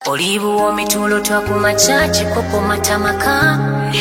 Olibu omitulo twakumacha chikopo matamaka.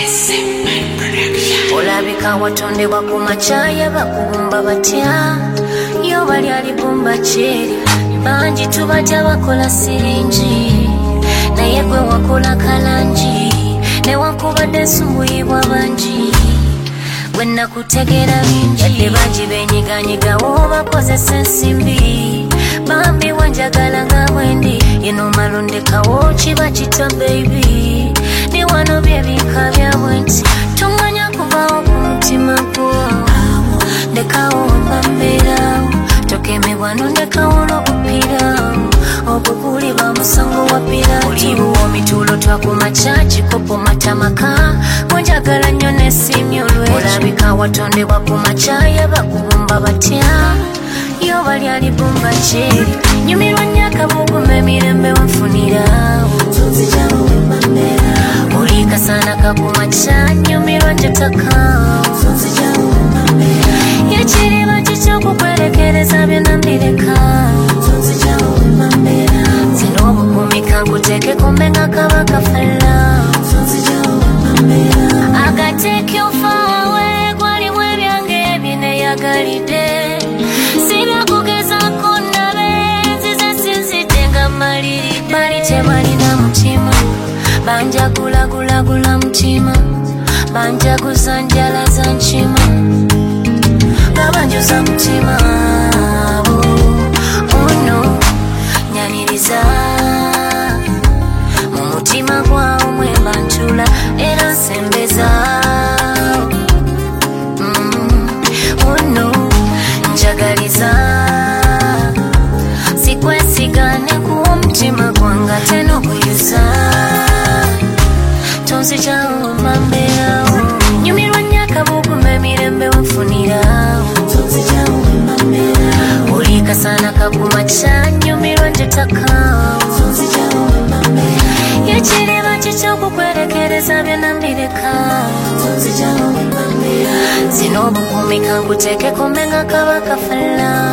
Olabika watondebwa kumacha yabakubumba batya. Yo bali alibumba cheri banji tubatya bakola sirinji. Naye gwe wakola kalanji newankubadde nsumbuuyibwa banji. Wenna kutegera bingi yadde banji benyiganyigawo bakozesa ensimbi. Bambi wanjagala nga bwendi yeno malondekawo kiba kita baby. Ni wano byebinka byabwe nti tomanya kuvaawo ku mutima gwo. Ndekawo mbambeerawo tokemebwa nondekawo n'obupirawo ogwo guli bamusango wa pirato. Olibu omitulo twakumacha chikopo matamaka. Wanjagala nnyo nesimye olwekyo. Olabika watondebwa kumacha yabakubumba batya. Yo bali alibumba cheri nyumirwa nnyo akabuguma emirembe wanfunirawo. Olika sana kakumacha nyumirwa njatakawo. Yekiriba kikyokukwerekereza byonna mbirekawo. Zino obukumi kankuteeke kumbe nga kaba kafalawo. Agateeke ofaawe gwalimu ebyange ebineeyagalidde. Sibyakugezaako ndabe nzize sinzidde nga mmaliride. Bali tebalina mutima banjagulagulagula mutima. Banjaguza njala za nkima nga banjuza mutima. Ono nyaniriza mu mutima gwawo mwemba ntula era nsembeza. Ono njagaliza sikwesigane kuwa omutima gwanga tena okuyuza. Tonzijawo mambeerawo nyumirwa nnyo akabuguma emirembe wanfunirawo. Olika sana kakumacha nyumirwa njatakawo. Yekiriba kikyokukwerekereza byonna mbirekawo. Zino obukumi kankuteeke kumbe nga kaba kafalawo.